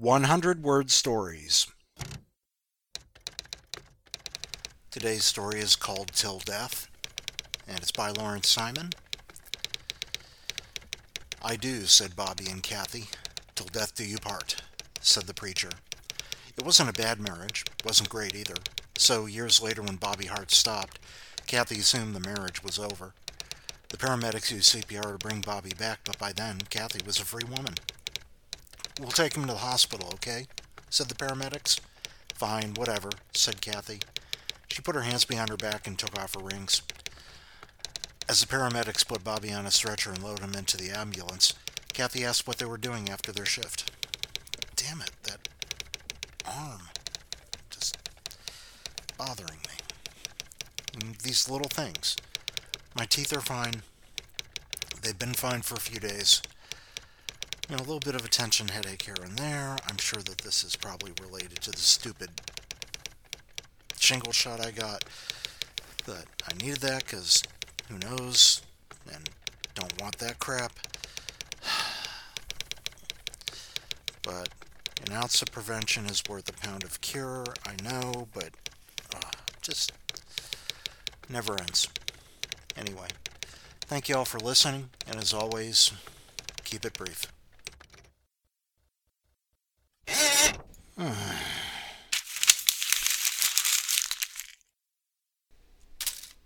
100-word stories. Today's story is called Till Death, and it's by Lawrence Simon. "I do," said Bobby and Kathy. "Till death do you part," said the preacher. It wasn't a bad marriage, wasn't great either. So years later, when Bobby Hart stopped, Kathy assumed the marriage was over. The paramedics used CPR to bring Bobby back, but by then, Kathy was a free woman. "We'll take him to the hospital, okay?" said the paramedics. "Fine, whatever," said Kathy. She put her hands behind her back and took off her rings. As the paramedics put Bobby on a stretcher and loaded him into the ambulance, Kathy asked what they were doing after their shift. Damn it, that arm. Just bothering me. And these little things. My teeth are fine. They've been fine for a few days. A little bit of a tension headache here and there. I'm sure that this is probably related to the stupid shingle shot I got. But I needed that because who knows, and don't want that crap. But an ounce of prevention is worth a pound of cure, I know, but just never ends. Anyway, thank you all for listening, and as always, keep it brief.